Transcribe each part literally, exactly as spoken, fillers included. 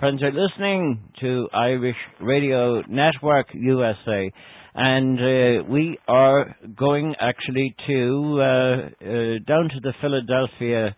Friends are listening to Irish Radio Network U S A, and uh, we are going actually to uh, uh, down to the Philadelphia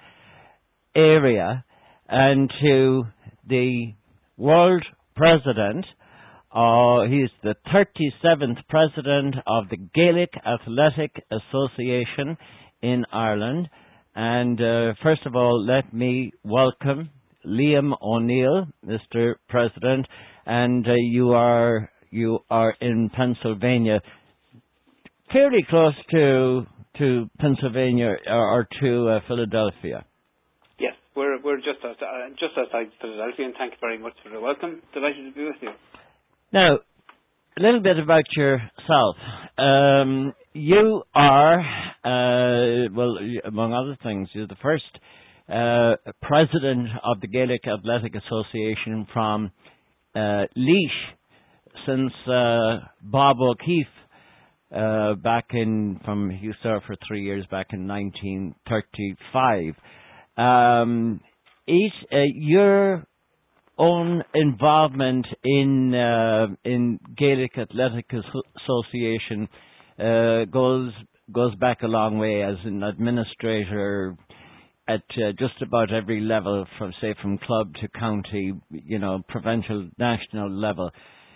area and to the world president. Uh, he is the thirty-seventh president of the Gaelic Athletic Association in Ireland. And uh, first of all, let me welcome Liam O'Neill, Mister President. And uh, you are you are in Pennsylvania, fairly close to to Pennsylvania or, or to uh, Philadelphia. Yes, we're we're just outside, uh, just outside Philadelphia, and thank you very much for the welcome. Delighted to be with you. Now, a little bit about yourself. Um, you are, uh, well, among other things, you're the first uh, president of the Gaelic Athletic Association from uh, Laois since uh, Bob O'Keefe uh, back in, from, he served for three years back in nineteen thirty-five. Um, each, uh, your own involvement in uh, in Gaelic Athletic Association uh, goes goes back a long way as an administrator at uh, just about every level, from say from club to county, you know, provincial, national level.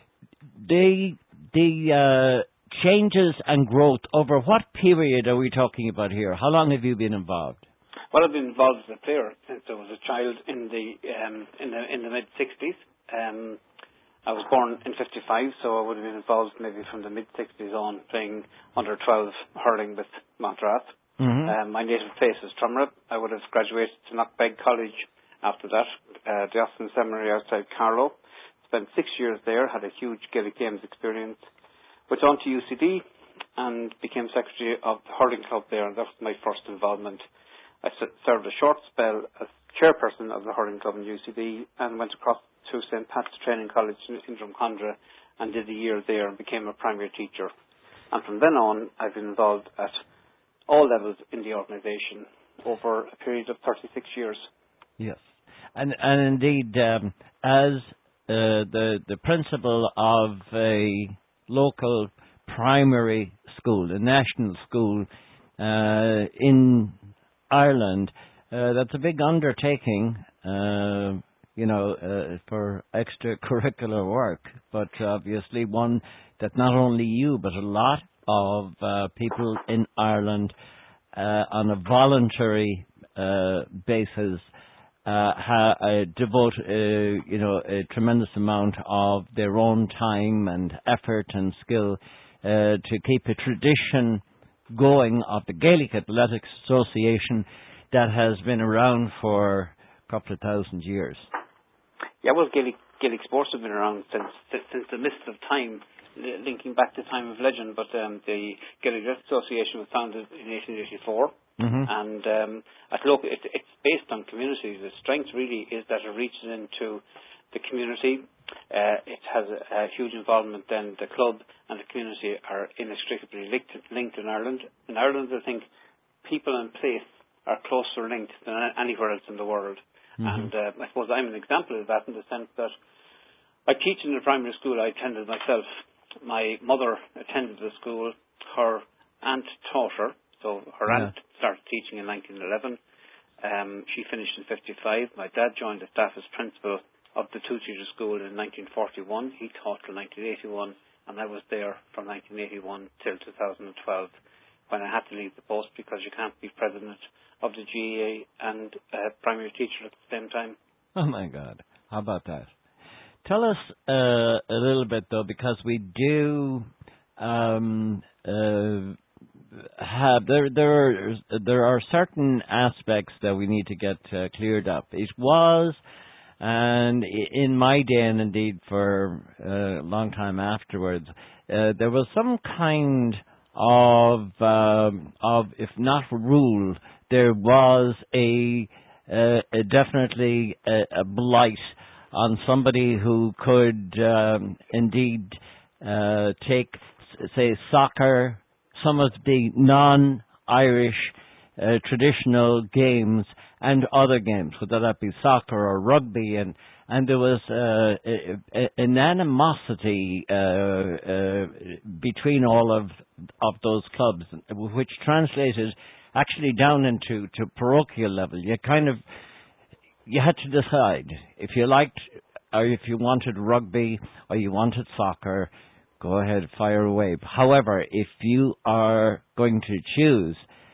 The the uh, changes and growth over what period are we talking about here? How long have you been involved? Well, I've been involved as a player since I was a child in the um, in the in the mid sixties. Um, I was born in fifty-five, so I would have been involved maybe from the mid sixties on, playing under twelve hurling with Montarath. Mm-hmm. Um, my native place is Trumra. I would have graduated to Knockbeg College after that, uh, the Austin Seminary outside Carlow. Spent six years there, had a huge Gaelic Games experience. Went on to U C D and became secretary of the hurling club there, and that was my first involvement. I served a short spell as chairperson of the hurling club in U C D and went across to Saint Pat's Training College in Drumcondra and did a year there and became a primary teacher. And from then on, I've been involved at all levels in the organisation over a period of thirty-six years. Yes. And, and indeed, um, as uh, the, the principal of a local primary school, a national school uh, in Ireland, uh, that's a big undertaking, uh, you know, uh, for extracurricular work, but obviously one that not only you, but a lot of uh, people in Ireland uh, on a voluntary uh, basis uh, ha- uh, devote, uh, you know, a tremendous amount of their own time and effort and skill uh, to keep a tradition going of the Gaelic Athletics Association that has been around for a couple of thousand years. Yeah, well, Gaelic, Gaelic sports have been around since since the mist of time, linking back to time of legend. But um, the Gaelic Athletics Association was founded in eighteen eighty-four, mm-hmm. and um, at local, it, it's based on community. The strength really is that it reaches into the community. Uh, it has a, a huge involvement. Then the club and the community are inextricably linked, linked in Ireland. In Ireland, I think people and place are closer linked than anywhere else in the world. Mm-hmm. And uh, I suppose I'm an example of that in the sense that I teach in the primary school I attended myself. My mother attended the school. Her aunt taught her. So her yeah. aunt started teaching in nineteen eleven. Um, she finished in fifty-five. My dad joined the staff as principal of the two-teacher school in nineteen forty-one. He taught till nineteen eighty-one, and I was there from nineteen eighty-one till two thousand twelve, when I had to leave the post because you can't be president of the G A A and uh, primary teacher at the same time. Oh my God, how about that? Tell us uh, a little bit though, because we do um, uh, have there there are there are certain aspects that we need to get uh, cleared up. It was. And in my day, and indeed for a long time afterwards, uh, there was some kind of, um, of if not rule, there was a, uh, a definitely a, a blight on somebody who could um, indeed uh, take, say, soccer, some of the non-Irish uh, traditional games and other games, whether that be soccer or rugby, and and there was uh, an animosity uh, uh, between all of of those clubs, which translated actually down into to parochial level. You kind of you had to decide if you liked or if you wanted rugby or you wanted soccer. Go ahead, fire away. However, if you are going to choose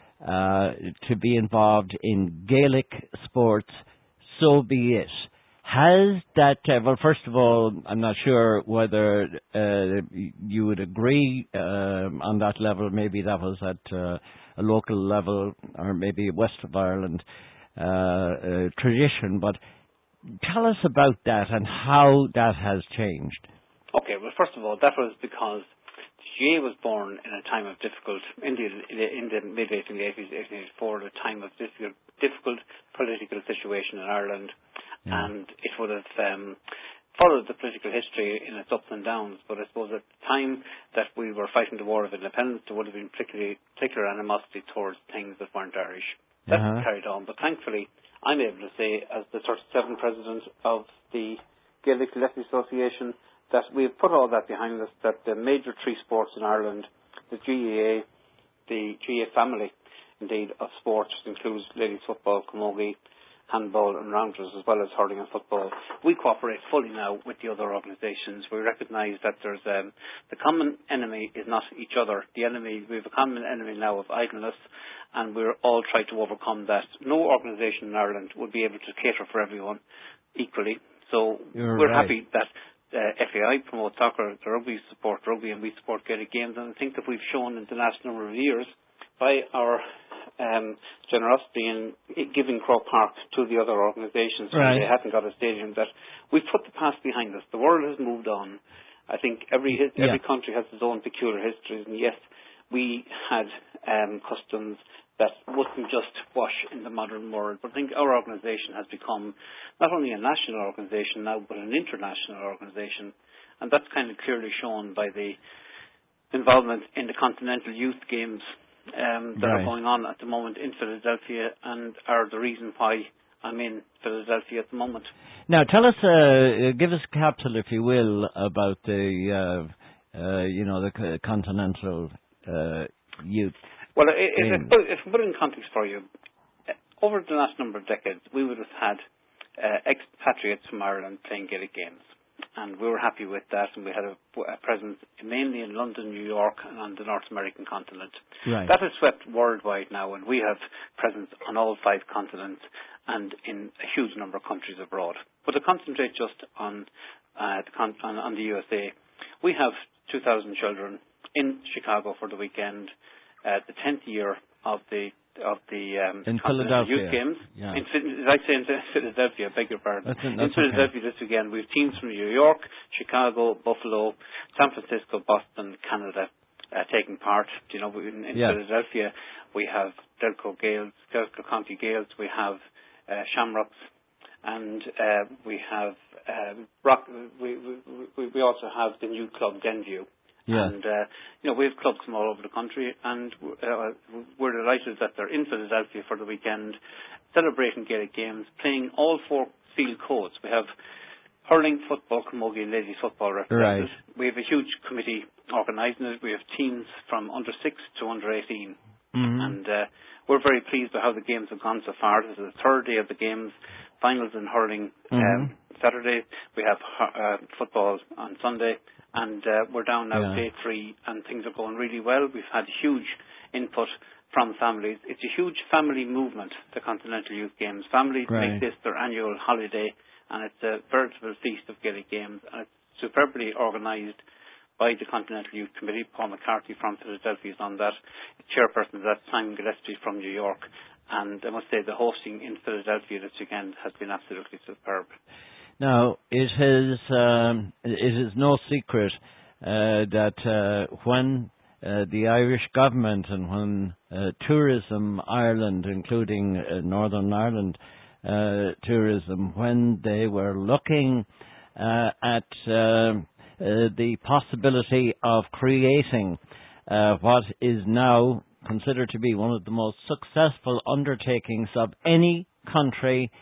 uh, to be involved in Gaelic sports, so be it. Has that, uh, well, first of all, I'm not sure whether uh, you would agree um, on that level. Maybe that was at uh, a local level or maybe West of Ireland uh, uh, tradition, but tell us about that and how that has changed. Okay, well, first of all, that was because the G A was born in a time of difficult, in the, in the mid eighteen eighties, eighteen eighty-four, a time of difficult, difficult political situation in Ireland, yeah. and it would have um, followed the political history in its ups and downs, but I suppose at the time that we were fighting the War of Independence, there would have been particularly, particular animosity towards things that weren't Irish. That uh-huh. carried on, but thankfully, I'm able to say, as the thirty-seventh president of the Gaelic Leslie Association, that we've put all that behind us, that the major three sports in Ireland, the G A A, the G A A family, indeed, of sports, includes ladies football, camogie, handball and rounders, as well as hurling and football. We cooperate fully now with the other organisations. We recognise that there's um, the common enemy is not each other. The enemy, we have a common enemy now of idleness, and we're all trying to overcome that. No organisation in Ireland would be able to cater for everyone equally. So You're we're right. happy that Uh, F A I promotes soccer, the rugby support rugby, and we support Gaelic games. And I think that we've shown in the last number of years by our um, generosity in giving Croke Park to the other organisations right. when they hadn't got a stadium, that we've put the past behind us. The world has moved on. I think every every yeah. country has its own peculiar histories, and yes, we had um, customs that wouldn't just wash in the modern world. But I think our organisation has become not only a national organisation now, but an international organisation. And that's kind of clearly shown by the involvement in the Continental Youth Games um, that right. are going on at the moment in Philadelphia, and are the reason why I'm in Philadelphia at the moment. Now, tell us, uh, give us a capsule, if you will, about the, uh, uh, you know, the Continental uh, Youth. Well, if I put, if I put it in context for you, over the last number of decades, we would have had uh, expatriates from Ireland playing Gaelic games, and we were happy with that, and we had a, a presence mainly in London, New York, and on the North American continent. Right. That has swept worldwide now, and we have presence on all five continents and in a huge number of countries abroad. But to concentrate just on, uh, the con- on, on the U S A, we have two thousand children in Chicago for the weekend. Uh, the tenth year of the of the um, in Philadelphia Youth Games. Yeah. In, did I say in Philadelphia? I beg your pardon. That's, that's in Philadelphia okay. this weekend, we have teams from New York, Chicago, Buffalo, San Francisco, Boston, Canada uh, taking part. You know, in, in yeah. Philadelphia, we have Delco Gales, Delco County Gales. We have uh, Shamrocks, and uh, we have um, Rock. We, we we also have the new club Denview. Yeah. And, uh, you know, we have clubs from all over the country, and uh, we're delighted that they're in Philadelphia for the weekend, celebrating Gaelic games, playing all four field codes. We have hurling, football, camogie, and ladies football represented. Right. We have a huge committee organising it. We have teams from under six to under eighteen. Mm-hmm. And uh, we're very pleased with how the games have gone so far. This is the third day of the games. Finals in hurling mm-hmm. um, Saturday. We have uh, football on Sunday. And uh, we're down now yeah. day three, and things are going really well. We've had huge input from families. It's a huge family movement, the Continental Youth Games. Families right. make this their annual holiday, and it's a veritable feast of Gaelic games. And it's superbly organised by the Continental Youth Committee. Paul McCarthy from Philadelphia is on that. The chairperson of that, Simon Gillespie from New York. And I must say the hosting in Philadelphia this weekend has been absolutely superb. Now, it is, um, it is no secret uh, that uh, when uh, the Irish government and when uh, Tourism Ireland, including uh, Northern Ireland uh, tourism, when they were looking uh, at uh, uh, the possibility of creating uh, what is now considered to be one of the most successful undertakings of any country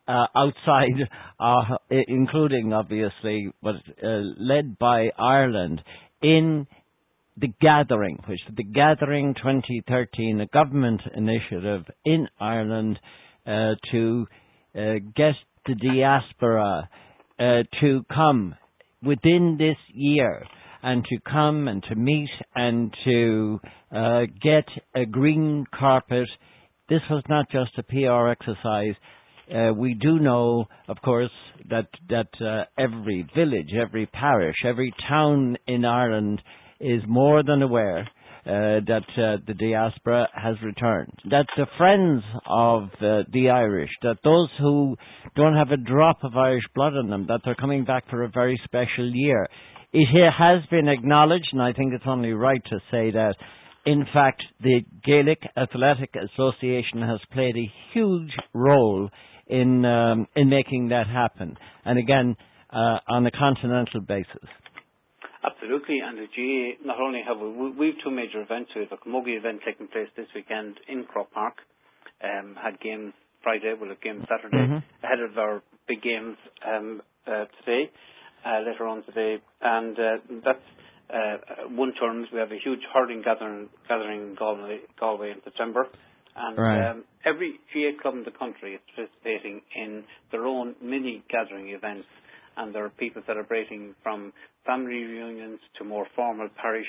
uh, outside, uh, including obviously, but uh, led by Ireland in the Gathering, which is the Gathering twenty thirteen, a government initiative in Ireland uh, to uh, get the diaspora uh, to come within this year and to come and to meet and to uh, get a green carpet. This was not just a P R exercise. Uh, we do know, of course, that that uh, every village, every parish, every town in Ireland is more than aware uh, that uh, the diaspora has returned. That the friends of uh, the Irish, that those who don't have a drop of Irish blood in them, that they're coming back for a very special year. It has been acknowledged, and I think it's only right to say that, in fact, the Gaelic Athletic Association has played a huge role in um, in making that happen, and again, uh, on a continental basis. Absolutely, and the G A, not only have we, we have two major events. We have a Camogie event taking place this weekend in Croke Park, um, had games Friday, we'll have games Saturday, mm-hmm. ahead of our big games um, uh, today, uh, later on today, and uh, that's uh, one tournament. We have a huge hurling gathering, gathering in Galway, Galway in September. And right. um, every G A club in the country is participating in their own mini gathering events, and there are people celebrating from family reunions to more formal parish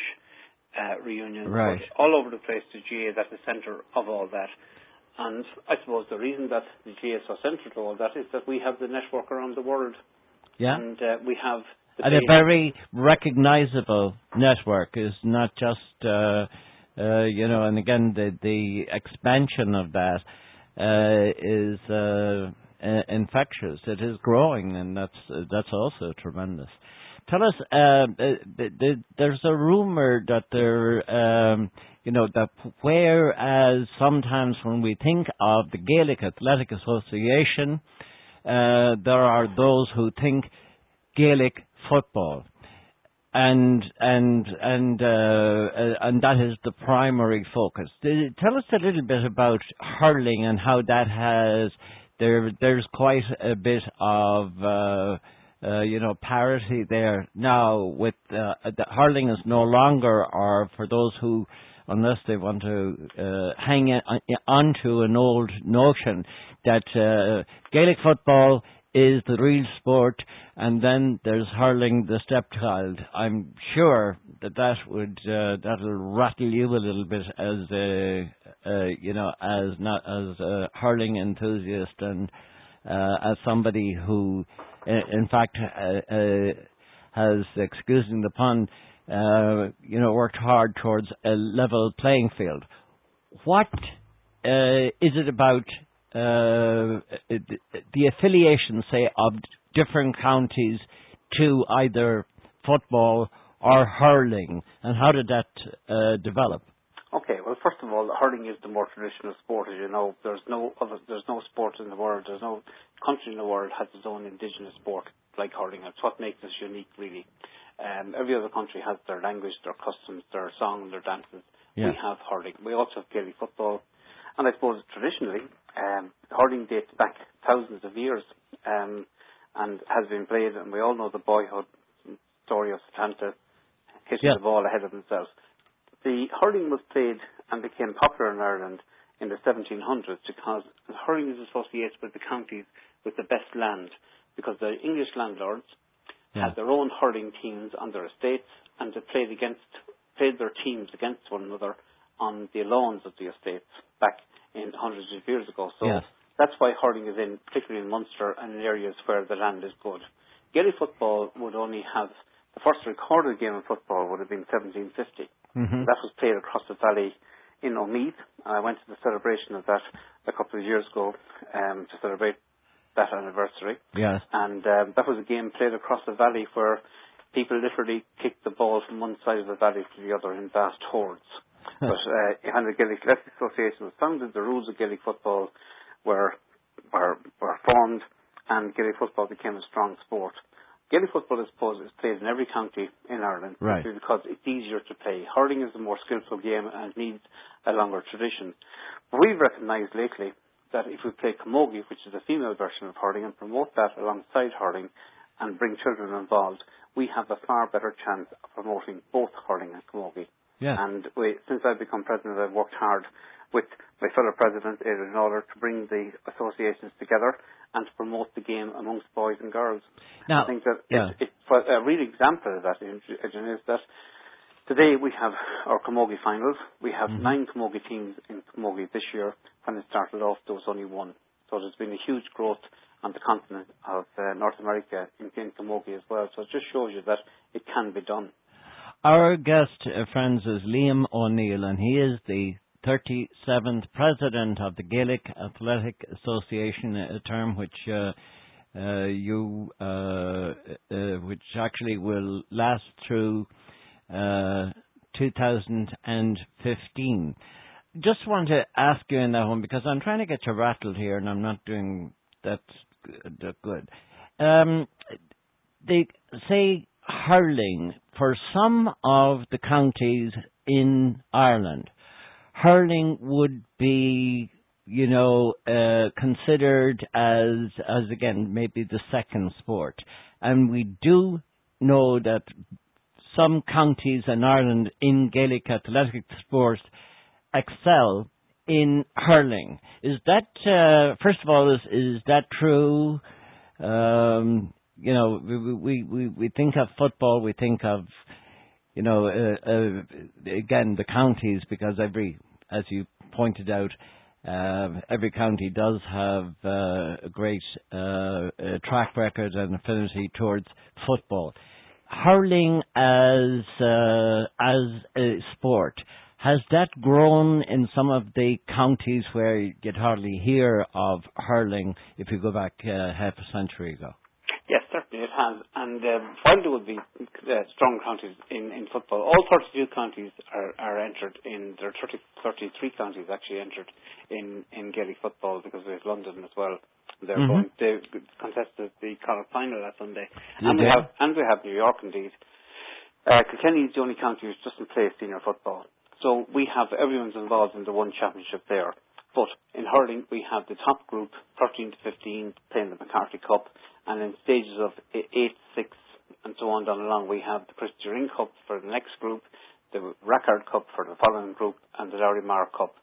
uh, reunions. Right. But all over the place, the G A is at the centre of all that. And I suppose the reason that the G A is so central to all that is that we have the network around the world. Yeah. And uh, we have... The and a very recognisable network, is not just... Uh, Uh, you know, and again, the the expansion of that uh, is uh, uh, infectious. It is growing, and that's uh, that's also tremendous. Tell us, uh, the, the, there's a rumor that there, um, you know, that whereas sometimes when we think of the Gaelic Athletic Association, uh, there are those who think Gaelic football. And and and uh, uh, and that is the primary focus. Tell us a little bit about hurling and how that has there. There's quite a bit of uh, uh, you know parity there now. With uh, the hurling is no longer, or for those who, unless they want to uh, hang on to an old notion that uh, Gaelic football is the real sport, and then there's hurling, the stepchild. I'm sure that that would uh, that'll rattle you a little bit as a uh, you know as not as a hurling enthusiast and uh, as somebody who, in fact, uh, uh, has, excusing the pun, uh, you know, worked hard towards a level playing field. What uh, is it about? Uh, the affiliation, say, of different counties to either football or hurling, and how did that uh, develop? Okay, well, first of all, hurling is the more traditional sport, as you know. There's no other, there's no sport in the world, there's no country in the world has its own indigenous sport like hurling. That's what makes us unique, really. Um, every other country has their language, their customs, their songs, their dances. Yeah. We have hurling. We also have Gaelic football. And I suppose traditionally, um, hurling dates back thousands of years um, and has been played, and we all know the boyhood story of Satanta hitting yeah. the ball ahead of himself. The hurling was played and became popular in Ireland in the seventeen hundreds because hurling is associated with the counties with the best land, because the English landlords yeah. had their own hurling teams on their estates, and they played against played their teams against one another on the lawns of the estates back in hundreds of years ago. So yes. that's why hurling is in, particularly in Munster and in areas where the land is good. Gaelic football would only have, the first recorded game of football would have been seventeen fifty. Mm-hmm. That was played across the valley in Omeath. I went to the celebration of that a couple of years ago um, to celebrate that anniversary. Yes. And um, that was a game played across the valley where people literally kicked the ball from one side of the valley to the other in vast hordes. But uh, when the Gaelic Athletic Association was founded, the rules of Gaelic football were, were were formed, and Gaelic football became a strong sport. Gaelic football, I suppose, is played in every county in Ireland right. because it's easier to play. Hurling is a more skillful game and it needs a longer tradition. But we've recognised lately that if we play camogie, which is a female version of hurling, and promote that alongside hurling and bring children involved, we have a far better chance of promoting both hurling and camogie. Yeah. And we, since I've become president, I've worked hard with my fellow president, Adrian Lawler, to bring the associations together and to promote the game amongst boys and girls. Now, I think that yeah. it, it, a real example of that, Adrian, is that today we have our camogie finals. We have mm-hmm. nine camogie teams in camogie this year. When it started off, there was only one. So there's been a huge growth on the continent of uh, North America in, in camogie as well. So it just shows you that it can be done. Our guest, uh, friends, is Liam O'Neill, and he is the thirty-seventh president of the Gaelic Athletic Association, a term which uh, uh, you, uh, uh, which actually will last through uh, two thousand fifteen. Just want to ask you in that one, because I'm trying to get you rattled here, and I'm not doing that good. Um, they say hurling for some of the counties in Ireland. Hurling would be, you know, uh, considered as, as again, maybe the second sport. And we do know that some counties in Ireland in Gaelic athletic sports excel in hurling. Is that, uh, first of all, is, is that true? Um, you know, we, we, we, we think of football, we think of, you know, uh, uh, again, the counties, because every, as you pointed out, uh, every county does have uh, a great uh, uh, track record and affinity towards football. Hurling as uh, as a sport, has that grown in some of the counties where you'd hardly hear of hurling if you go back uh, half a century ago? Yes, certainly it has. And um, while there would be uh, strong counties in, in football, all thirty-two counties are, are entered in, there are thirty, thirty-three counties actually entered in, in Gaelic football, because we have London as well. They're mm-hmm. going to contest the Connacht final that Sunday. And we have and we have New York indeed. Uh, Kilkenny is the only county which doesn't play senior football. So we have everyone's involved in the one championship there. But in hurling, we have the top group, thirteen to fifteen, playing the McCarthy Cup, and in stages of eight, six, and so on down along, we have the Christy Ring Cup for the next group, the Rackard Cup for the following group, and the Larry Marr Cup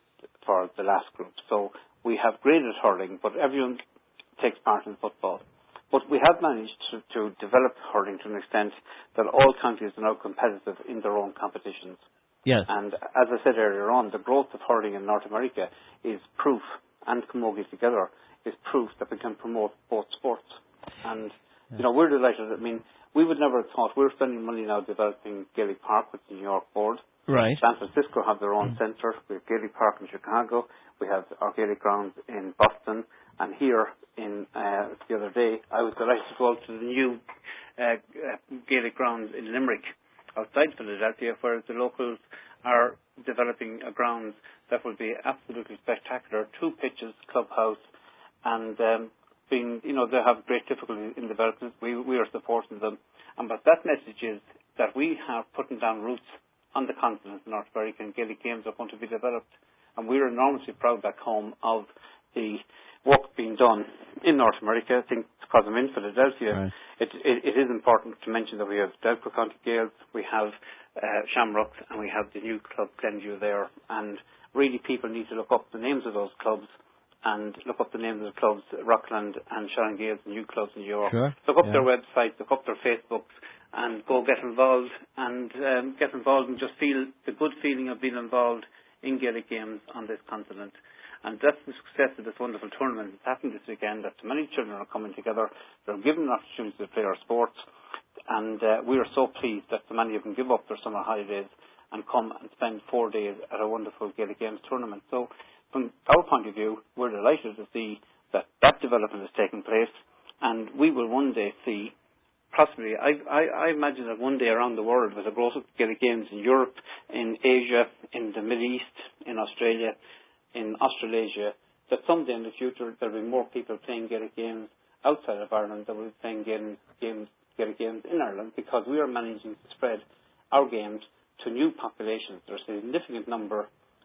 for the last group. So we have graded hurling, but everyone takes part in football. But we have managed to, to develop hurling to an extent that all counties are now competitive in their own competitions. Yes. And as I said earlier on, the growth of hurling in North America is proof, and camogie together is proof that we can promote both sports. And, yeah. you know, we're delighted. I mean, we would never have thought, we're spending money now developing Gaelic Park with the New York board. Right. San Francisco have their own mm. centre. We have Gaelic Park in Chicago. We have our Gaelic grounds in Boston. And here in, uh, the other day, I was delighted to go to the new uh, uh, Gaelic grounds in Limerick, outside Philadelphia, where the locals are developing a grounds that will be absolutely spectacular. Two pitches, clubhouse, and um, being, you know, they have great difficulty in development. We we are supporting them, and but that message is that we have putting down roots on the continent in North America, and Gaelic games are going to be developed, and we are enormously proud back home of the work being done in North America. I think because I'm in Philadelphia, right. it, it, it is important to mention that we have Delco County Gaels, we have uh, Shamrocks, and we have the new club Glenview there. And really, people need to look up the names of those clubs and look up the names of the clubs, Rockland and Sharon Gales, new clubs in Europe. Sure. Look up yeah. their websites, look up their Facebooks, and go get involved and um, get involved and just feel the good feeling of being involved in Gaelic games on this continent. And that's the success of this wonderful tournament. It's happened this weekend that so many children are coming together. They're given an opportunity to play our sports. And uh, we are so pleased that so many of them give up their summer holidays and come and spend four days at a wonderful Gaelic Games tournament. So from our point of view, we're delighted to see that that development is taking place. And we will one day see, possibly, I, I, I imagine that one day around the world, with the growth of Gaelic Games in Europe, in Asia, in the Middle East, in Australia, in Australasia, that someday in the future there will be more people playing Gaelic games outside of Ireland than will be playing games, games, Gaelic games in Ireland, because we are managing to spread our games to new populations. There's a significant number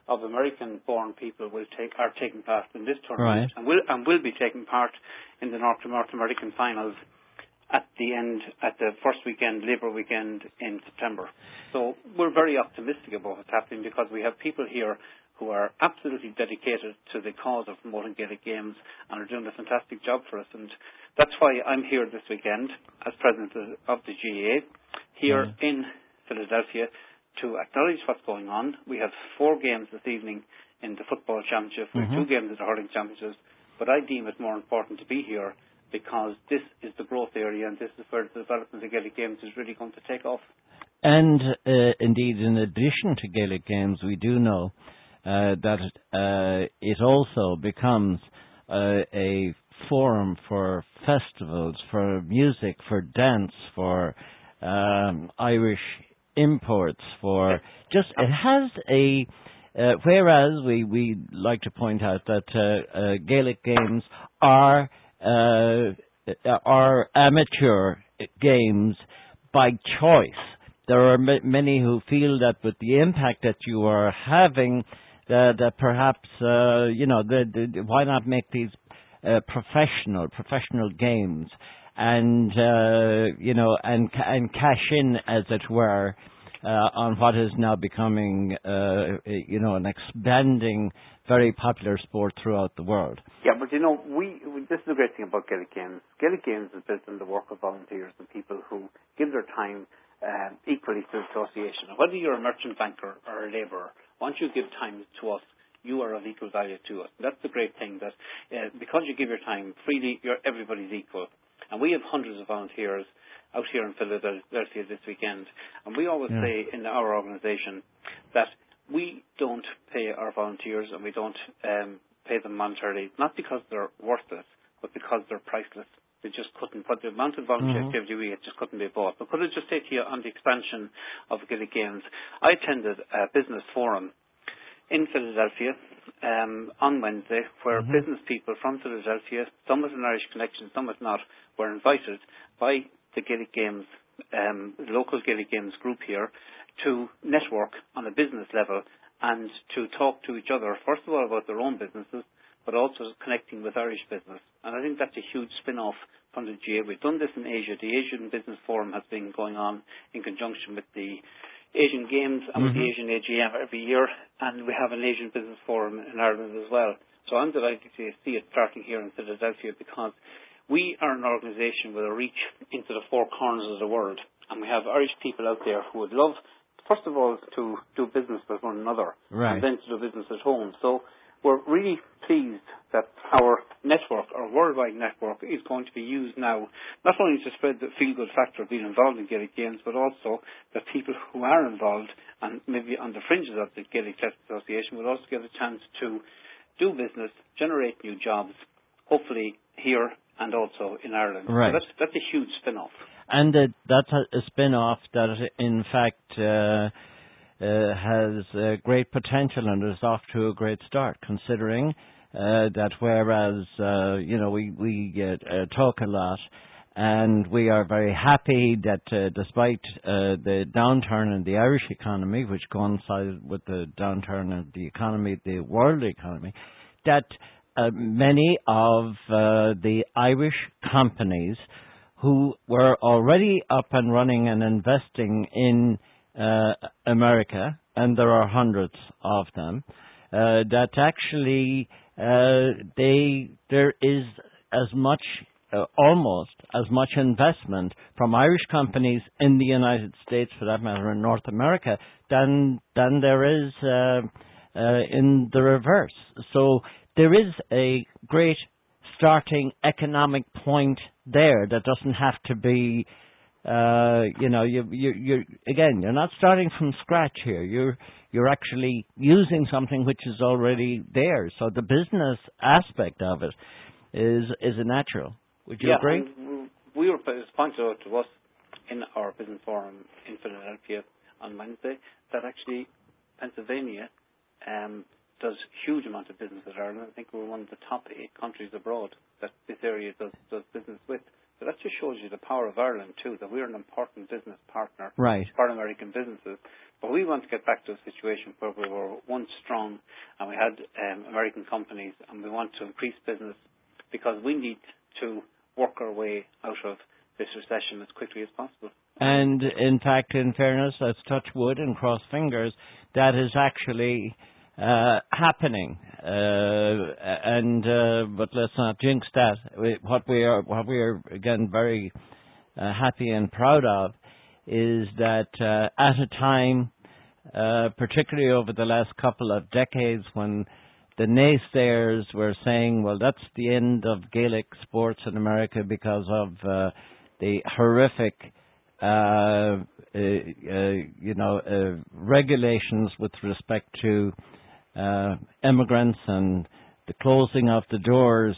of American-born people will take are taking part in this tournament, right. and will and will be taking part in the North North American finals at the end, at the first weekend, Labour weekend in September. So we're very optimistic about what's happening because we have people here who are absolutely dedicated to the cause of promoting Gaelic games and are doing a fantastic job for us. And that's why I'm here this weekend as president of the G A A here mm. in Philadelphia to acknowledge what's going on. We have four games this evening in the football championship. We have mm-hmm. two games at the hurling championships. But I deem it more important to be here because this is the growth area and this is where the development of Gaelic games is really going to take off. And uh, indeed, in addition to Gaelic games, we do know uh, that uh, it also becomes uh, a forum for festivals, for music, for dance, for um, Irish imports, for just, it has a, uh, whereas we, we like to point out that uh, uh, Gaelic games are Uh, are amateur games by choice. There are m- many who feel that with the impact that you are having, that, that perhaps, uh, you know, the, the, why not make these uh, professional, professional games and, uh, you know, and, and cash in, as it were, uh, on what is now becoming, uh, you know, an expanding, very popular sport throughout the world. Yeah, but you know, we, we this is the great thing about Gaelic Games. Gaelic Games is built on the work of volunteers and people who give their time um, equally to the association. Whether you're a merchant banker or a labourer, once you give time to us, you are of equal value to us. That's the great thing, that uh, because you give your time freely, you're, everybody's equal. And we have hundreds of volunteers out here in Philadelphia this weekend. And we always yeah. say in our organisation that we don't pay our volunteers and we don't um, pay them monetarily, not because they're worthless, but because they're priceless. They just couldn't, but the amount of volunteer mm-hmm. activity we had just couldn't be bought. But could I just say to you on the expansion of Gaelic Games, I attended a business forum in Philadelphia um, on Wednesday where mm-hmm. business people from Philadelphia, some with an Irish connection, some with not, were invited by the Gaelic Games, um, local Gaelic Games group here, to network on a business level and to talk to each other, first of all, about their own businesses, but also connecting with Irish business. And I think that's a huge spin-off from the G A A. We've done this in Asia. The Asian Business Forum has been going on in conjunction with the Asian Games and mm-hmm. with the Asian A G M every year, and we have an Asian Business Forum in Ireland as well. So I'm delighted to see it starting here in Philadelphia because we are an organisation with a reach into the four corners of the world, and we have Irish people out there who would love, first of all, to do business with one another, right. and then to do business at home. So we're really pleased that our network, our worldwide network, is going to be used now, not only to spread the feel-good factor of being involved in Gaelic Games, but also that people who are involved and maybe on the fringes of the Gaelic Chess Association will also get a chance to do business, generate new jobs, hopefully here and also in Ireland. Right. So that's, that's a huge spin-off. And uh, that's a, a spin-off that, in fact, uh, uh, has uh, great potential and is off to a great start, considering uh, that whereas, uh, you know, we, we uh, uh, talk a lot, and we are very happy that uh, despite uh, the downturn in the Irish economy, which coincided with the downturn in the economy, the world economy, that uh, many of uh, the Irish companies who were already up and running and investing in uh, America, and there are hundreds of them, uh, that actually uh, they there is as much, uh, almost as much investment from Irish companies in the United States, for that matter, in North America, than than there is uh, uh, in the reverse. So there is a great starting economic point there that doesn't have to be, uh, you know, you, you, you again, you're not starting from scratch here. You're you're actually using something which is already there. So the business aspect of it is is a natural. Would you yeah, agree? And we were pointed out to us in our business forum in Philadelphia on Wednesday that actually Pennsylvania um, does huge amount of business with Ireland. I think we're one of the top eight countries abroad that this area does, does business with. So that just shows you the power of Ireland too, that we're an important business partner right. for American businesses. But we want to get back to a situation where we were once strong and we had um, American companies, and we want to increase business because we need to work our way out of this recession as quickly as possible. And in fact, in fairness, let's touch wood and cross fingers, that is actually uh, happening. Uh, and uh, but let's not jinx that. We, what we are, what we are again very uh, happy and proud of, is that uh, at a time, uh, particularly over the last couple of decades, when the naysayers were saying, well, that's the end of Gaelic sports in America because of uh, the horrific, uh, uh, uh, you know, uh, regulations with respect to uh, immigrants and the closing of the doors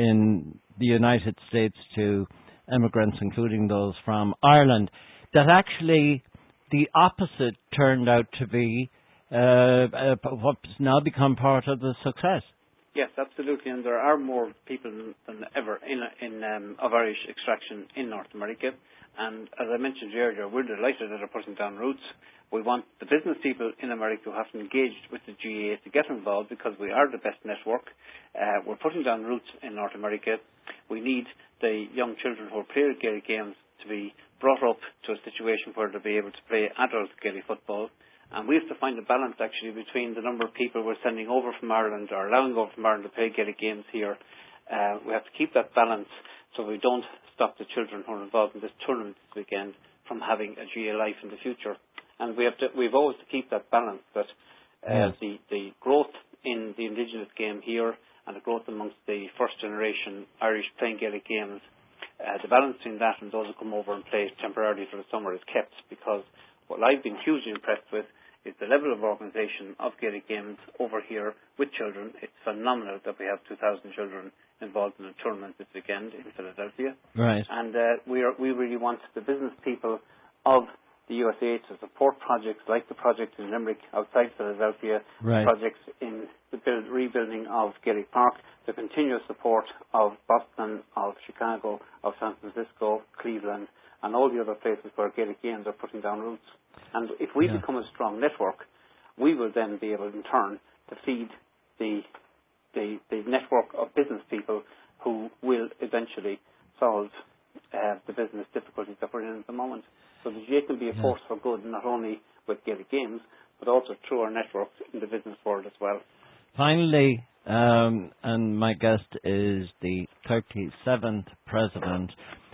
in the United States to immigrants, including those from Ireland, that actually the opposite turned out to be uh, uh, what's now become part of the success. Yes, absolutely, and there are more people than ever in, in um, of Irish extraction in North America. And as I mentioned earlier, we're delighted that they're putting down roots. We want the business people in America who have engaged with the G A A to get involved because we are the best network. Uh, we're putting down roots in North America. We need the young children who are playing Gaelic games to be brought up to a situation where they'll be able to play adult Gaelic football. And we have to find a balance, actually, between the number of people we're sending over from Ireland or allowing over from Ireland to play Gaelic games here. Uh, we have to keep that balance so we don't stop the children who are involved in this tournament this weekend from having a G A A life in the future. And we have to, we've always to keep that balance, that uh, yes. the, the growth in the Indigenous game here and the growth amongst the first generation Irish playing Gaelic games, uh, the balance between that and those who come over and play temporarily for the summer is kept, because what I've been hugely impressed with is the level of organisation of Gaelic games over here with children. It's phenomenal that we have two thousand children involved in a tournament this weekend in Philadelphia. Right. And uh, we are, we really want the business people of the U S A to support projects like the project in Limerick outside Philadelphia, right. projects in the build, rebuilding of Gaelic Park, the continuous support of Boston, of Chicago, of San Francisco, Cleveland, and all the other places where Gaelic games are putting down roots. And if we yeah. become a strong network, we will then be able in turn to feed the, the, the network of business people who will eventually solve uh, the business difficulties that we're in at the moment. So the G A A can be a yeah. force for good, not only with Gaelic games, but also through our networks in the business world as well. Finally, um, and my guest is the thirty-seventh President,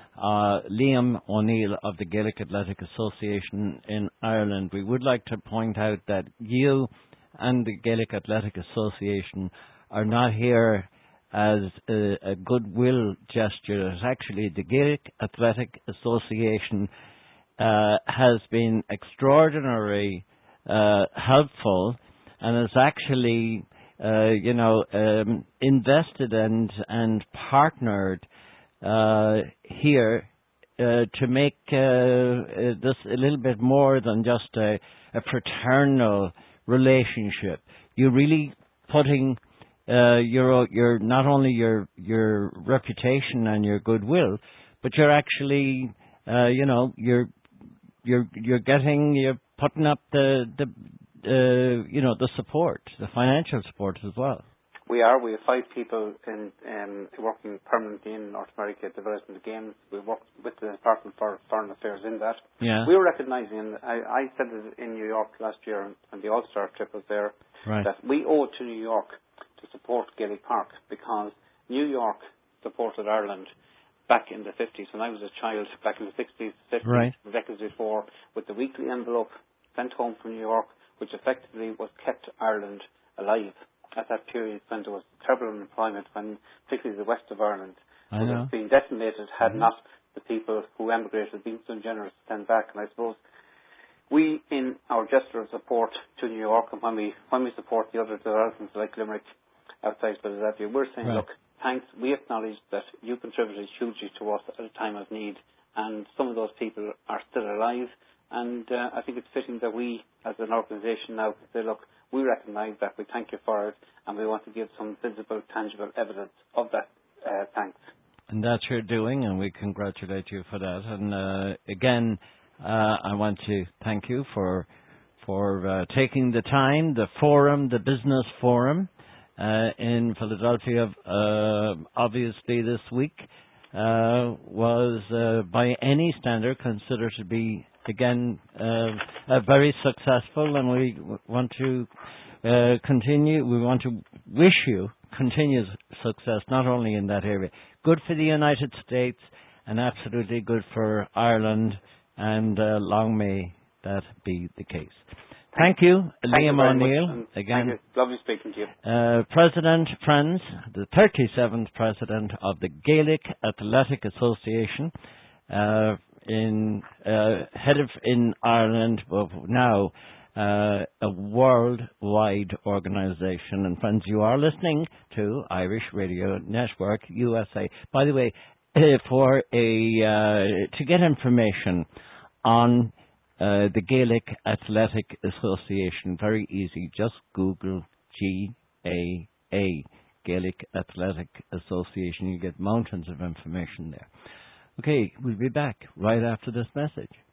Uh, Liam O'Neill of the Gaelic Athletic Association in Ireland. We would like to point out that you and the Gaelic Athletic Association are not here as a, a goodwill gesture. It's actually the Gaelic Athletic Association uh, has been extraordinarily uh, helpful and has actually, uh, you know, um, invested and and partnered Uh, here uh, to make uh, uh, this a little bit more than just a, a fraternal relationship. You're really putting uh, your your not only your your reputation and your goodwill, but you're actually uh, you know you're you're you're getting you're putting up the the uh, you know the support, the financial support as well. We are. We have five people in, um, working permanently in North America developing the games. We work with the Department for Foreign Affairs in that. Yeah. We were recognising, and I, I said it in New York last year when the All-Star trip was there, right. that we owe it to New York to support Gaelic Park, because New York supported Ireland back in the fifties. When I was a child, back in the sixties, fifties, right. the decades before, with the weekly envelope sent home from New York, which effectively was kept Ireland alive at that period when there was terrible unemployment, when particularly the west of Ireland was being decimated, had mm-hmm. not the people who emigrated been so generous to send back. And I suppose we, in our gesture of support to New York, and when we when we support the other developments like Limerick outside Philadelphia, we're saying, right. look, thanks, we acknowledge that you contributed hugely to us at a time of need, and some of those people are still alive. And uh, I think it's fitting that we, as an organisation now, can say, look, we recognise that, we thank you for it, and we want to give some visible, tangible evidence of that uh, thanks. And that you're doing, and we congratulate you for that. And uh, again, uh, I want to thank you for for uh, taking the time. The forum, the business forum uh, in Philadelphia, uh, obviously this week uh, was, uh, by any standard, considered to be again uh, uh, very successful. And we w- want to uh, continue. We want to wish you continued success, not only in that area. Good for the United States and absolutely good for Ireland, and uh, long may that be the case. Thank you, Thank Liam you O'Neill. Again, thank you. Lovely speaking to you. Uh, President, friends, the thirty-seventh President of the Gaelic Athletic Association, uh, in uh, head of in Ireland, but now Uh, a worldwide organization. And friends, you are listening to Irish Radio Network U S A. By the way, uh, for a uh, to get information on uh, the Gaelic Athletic Association, very easy. Just Google G A A, Gaelic Athletic Association. You get mountains of information there. Okay, we'll be back right after this message.